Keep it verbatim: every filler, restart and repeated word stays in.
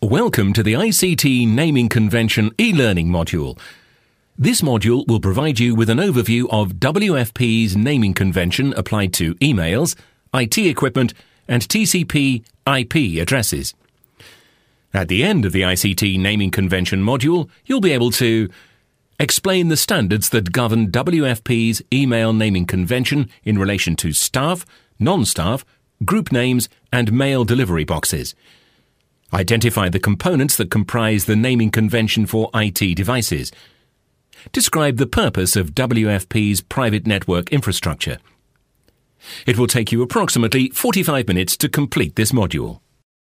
Welcome to the I C T Naming Convention e-learning module. This module will provide you with an overview of W F P's naming convention applied to emails, I T equipment, and T C P I P addresses. At the end of the I C T Naming Convention module, you'll be able to explain the standards that govern W F P's email naming convention in relation to staff, non-staff, group names, and mail delivery boxes. Identify the components that comprise the naming convention for I T devices. Describe the purpose of W F P's private network infrastructure. It will take you approximately forty-five minutes to complete this module.